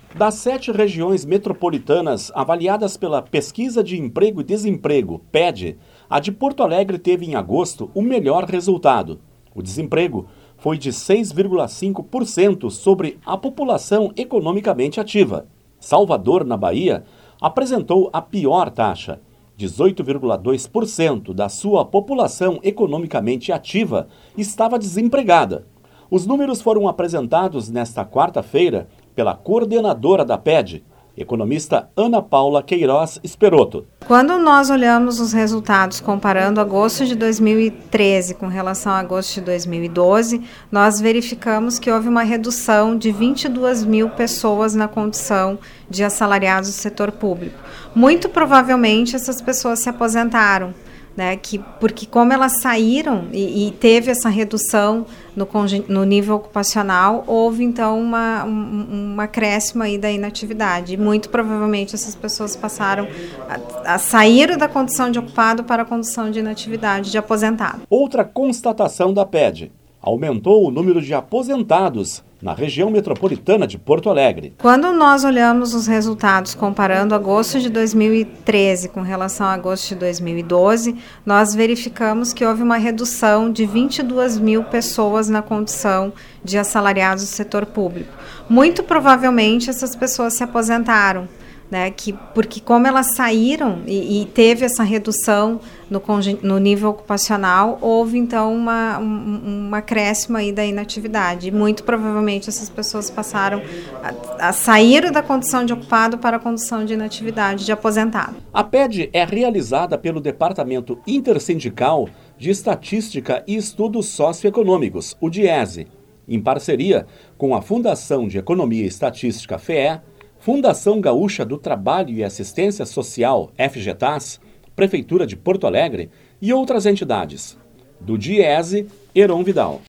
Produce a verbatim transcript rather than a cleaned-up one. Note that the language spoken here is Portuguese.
Das sete regiões metropolitanas avaliadas pela Pesquisa de Emprego e Desemprego, P E D, a de Porto Alegre teve em agosto o melhor resultado. O desemprego foi de seis vírgula cinco por cento sobre a população economicamente ativa. Salvador, na Bahia, apresentou a pior taxa. dezoito vírgula dois por cento da sua população economicamente ativa estava desempregada. Os números foram apresentados nesta quarta-feira pela coordenadora da P E D, economista Ana Paula Queiroz Esperotto. Quando nós olhamos os resultados comparando agosto de dois mil e treze com relação a agosto de dois mil e doze, nós verificamos que houve uma redução de vinte e duas mil pessoas na condição de assalariados do setor público. Muito provavelmente essas pessoas se aposentaram, né, que, porque como elas saíram e, e teve essa redução no, no nível ocupacional, houve então uma, um, uma acréscimo aí da inatividade. E muito provavelmente essas pessoas passaram a, a sair da condição de ocupado para a condição de inatividade, de aposentado. Outra constatação da P E D: aumentou o número de aposentados na região metropolitana de Porto Alegre. Quando nós olhamos os resultados comparando agosto de dois mil e treze com relação a agosto de dois mil e doze, nós verificamos que houve uma redução de vinte e duas mil pessoas na condição de assalariados do setor público. Muito provavelmente essas pessoas se aposentaram, né, que, porque como elas saíram e, e teve essa redução no, no nível ocupacional, houve então uma, um, uma acréscimo aí da inatividade. E muito provavelmente essas pessoas passaram a, a sair da condição de ocupado para a condição de inatividade, de aposentado. A P E D é realizada pelo Departamento Intersindical de Estatística e Estudos Socioeconômicos, o DIESE, em parceria com a Fundação de Economia e Estatística, F E E, Fundação Gaúcha do Trabalho e Assistência Social, FGTAS, Prefeitura de Porto Alegre e outras entidades. Do DIESE, Heron Vidal.